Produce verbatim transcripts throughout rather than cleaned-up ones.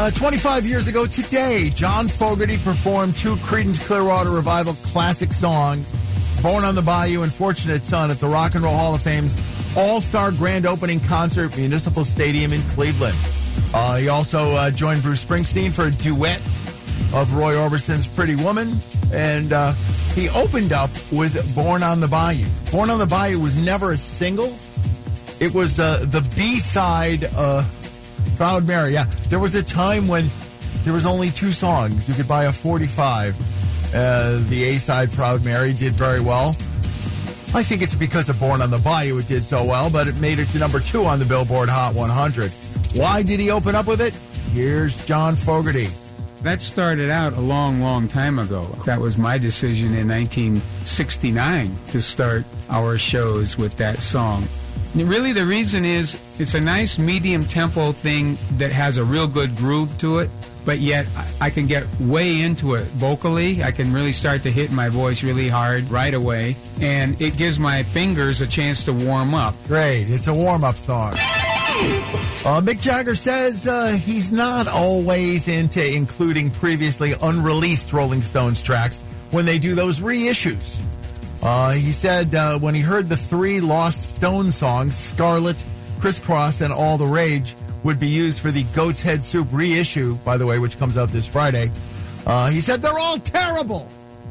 Uh, twenty-five years ago today, John Fogerty performed two Creedence Clearwater Revival classic songs, Born on the Bayou and Fortunate Son, at the Rock and Roll Hall of Fame's All-Star Grand Opening Concert, Municipal Stadium in Cleveland. Uh, he also uh, joined Bruce Springsteen for a duet of Roy Orbison's Pretty Woman, and uh, he opened up with Born on the Bayou. Born on the Bayou was never a single. It was the, the B-side, uh, Proud Mary. Yeah, there was a time when there was only two songs. You could buy a forty-five. Uh, the A-side, Proud Mary, did very well. I think it's because of Born on the Bayou it did so well, but it made it to number two on the Billboard Hot one hundred. Why did he open up with it? Here's John Fogerty. That started out a long, long time ago. That was my decision in nineteen sixty-nine to start our shows with that song. And really, the reason is it's a nice medium tempo thing that has a real good groove to it, but yet I can get way into it vocally. I can really start to hit my voice really hard right away, and it gives my fingers a chance to warm up. Great. It's a warm-up song. Uh, Mick Jagger says uh, he's not always into including previously unreleased Rolling Stones tracks when they do those reissues. Uh, he said uh, when he heard the three Lost Stone songs, Scarlet, Crisscross, and All the Rage, would be used for the Goat's Head Soup reissue, by the way, which comes out this Friday, uh, he said they're all terrible.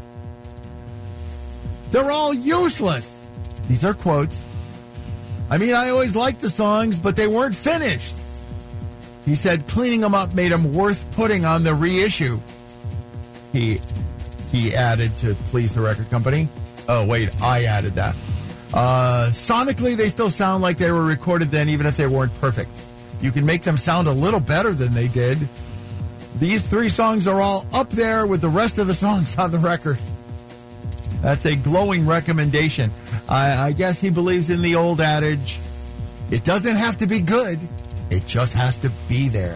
They're all useless. These are quotes. I mean, I always liked the songs, but they weren't finished. He said cleaning them up made them worth putting on the reissue. He he added to please the record company. Oh, wait, I added that. Uh, sonically, they still sound like they were recorded then, even if they weren't perfect. You can make them sound a little better than they did. These three songs are all up there with the rest of the songs on the record. That's a glowing recommendation. I, I guess he believes in the old adage, it doesn't have to be good, it just has to be there.